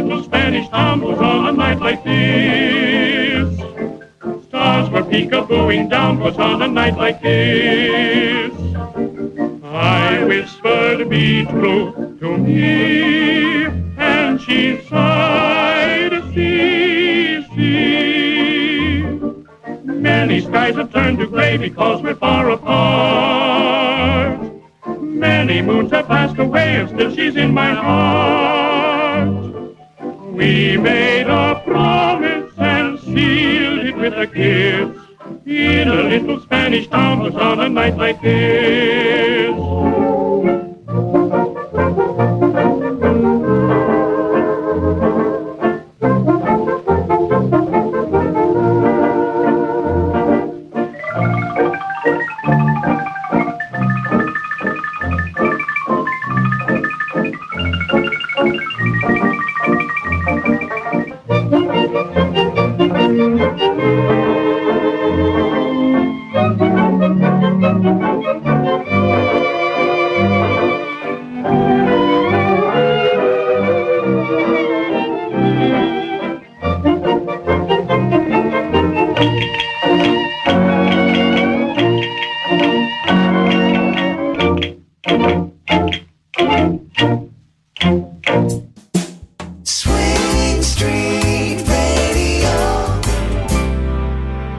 little Spanish town was on a night like this. Stars were peekabooing down, was on a night like this. I whispered, be true to me, and she sighed, see. Many skies have turned to gray because we're far apart. Many moons have passed away and still she's in my heart. We made a promise and sealed it with a kiss in a little Spanish town was on a night like this.